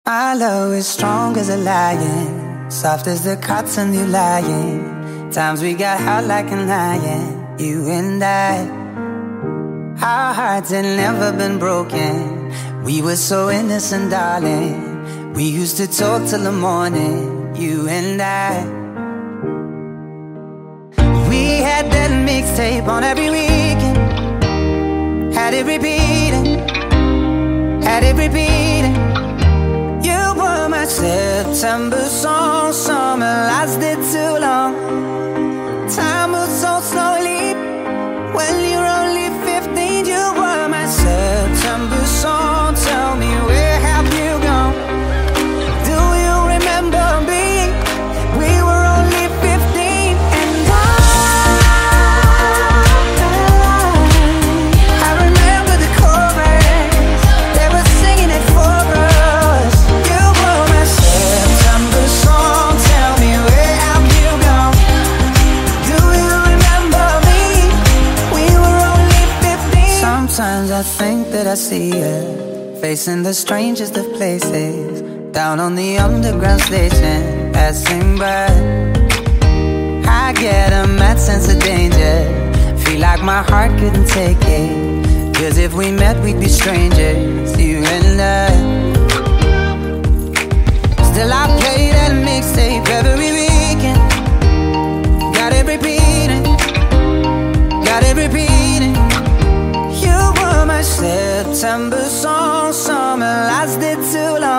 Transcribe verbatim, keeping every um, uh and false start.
Our love is strong as a lion, soft as the cotton you lying. Times we got hot like an iron, you and I. Our hearts had never been broken. We were so innocent, darling. We used to talk till the morning, you and I. We had that mixtape on every weekend. Had it repeating, had it repeating. You were my September song. Summer lasted too long. Time moves so slowly when you're only fifteen. You were my September song. Tell me, where have you gone? Do you remember me? We were only fifteen. And I, I remember the chorus. They were singing it for us. You were my September song. Tell me, where have you gone? Do you remember me? We were only fifteen. Sometimes I think that I see you facing the strangest of places, down on the underground station, passing by. I get a mad sense of danger, feel like my heart couldn't take it, cause if we met we'd be strangers, you and I. Still I play that mixtape every weekend. Got it repeating, got it repeating. You were my September song. Summer lasted too long.